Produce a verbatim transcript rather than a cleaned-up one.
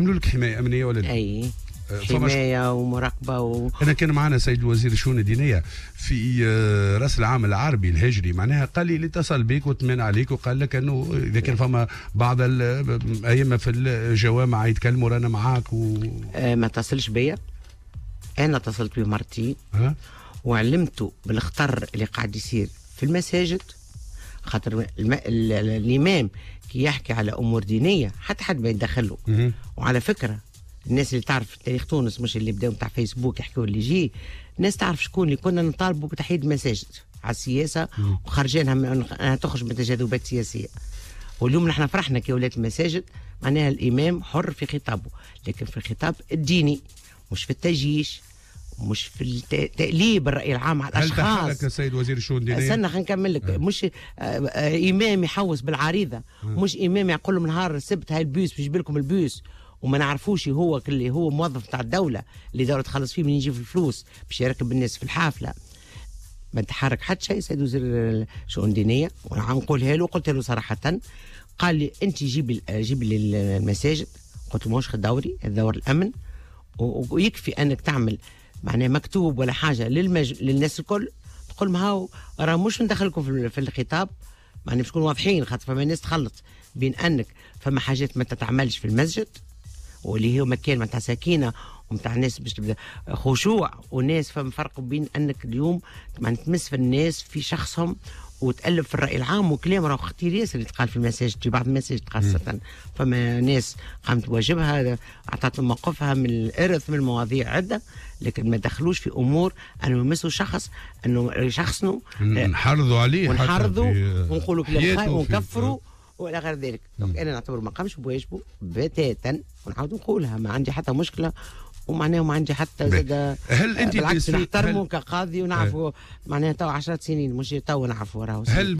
يعملوا لك حمايه امنيه ولا لا؟ اي حمايه ومراقبه و... انا كان معنا سيد الوزير الشؤون الدينيه في راس العام العربي الهجري، معناها قال لي اللي اتصل بك وطمن عليك وقال لك انه اذا كان فما بعض الائمه في الجوامع يتكلموا رانا معاك و... آه ما اتصلش بيا، انا اتصلت بيه مرتين ها؟ وعلمته بالخطر اللي قاعد يصير في المساجد، خاطر الم... ال... ال... الامام كي يحكي على امور دينيه حتى حد ما يتدخل له. وعلى فكره الناس اللي تعرف تاريخ تونس مش اللي بداوا نتاع فيسبوك يحكوا اللي يجي، الناس تعرف شكون اللي كنا نطالبوا بتحييد المساجد على السياسه وخرجينها من انها تخرج من تجاذبات سياسيه. واليوم نحن فرحنا كي ولات المساجد معناها الامام حر في خطابه، لكن في الخطاب الديني مش في التجيش، مش في تقليب الراي العام على الاشخاص. هل تحالك يا سيد وزير الشؤون الدينيه؟ استنى خلينا نكمل لك. أه. مش آه آه امام يحوس بالعريضه، أه. مش امام يقول لهم نهار السبت هاي البيوس بيجيب لكم البيوس وما نعرفوش هو اللي هو موظف تاع الدوله اللي الدوله تخلص فيه من يجي في الفلوس باش يركب الناس في الحافله. ما تحرك حتى شيء سيد وزير الشؤون الدينيه، وانا نقولها له قلت له صراحه، قال لي انت جيب جيب لي المساجد، قلت له مش دوري، الدور الامن، ويكفي انك تعمل معناه مكتوب ولا حاجه للمج... للناس الكل تقول ما هو راه مش ندخلكم في, في الخطاب، معناه باش نكونوا واضحين، خاطر فما ناس تخلط بين انك فما حاجات ما تتعملش في المسجد واللي هو مكان متاع سكينه ومتاع ناس باش تبدا خشوع، وناس فما فرق بين انك اليوم معناه تمس في الناس في شخصهم وتألف في الرأي العام، وكلام راه خطير ياسر اللي تقال في المساجد، في بعض المساجد خاصة. فما ناس قامت بواجبها، أعطت موقفها من الإرث من مواضيع عدة، لكن ما دخلوش في أمور أنه يمسوا شخص، أنه شخصنه نحرضوا عليه ونحرضوا ونقولوا كلام خايب ونكفروا وإلى غير ذلك. أنا نعتبر ما قامش بواجبه بتاتا، ونعاود نقولها ما عندي حتى مشكلة، ومعناه ما عندي حتى زاد. هل انت بالعكس نحترمه كقاضي ونعرفه معناها تو عشرات سنين مش تو نعرفه راهو.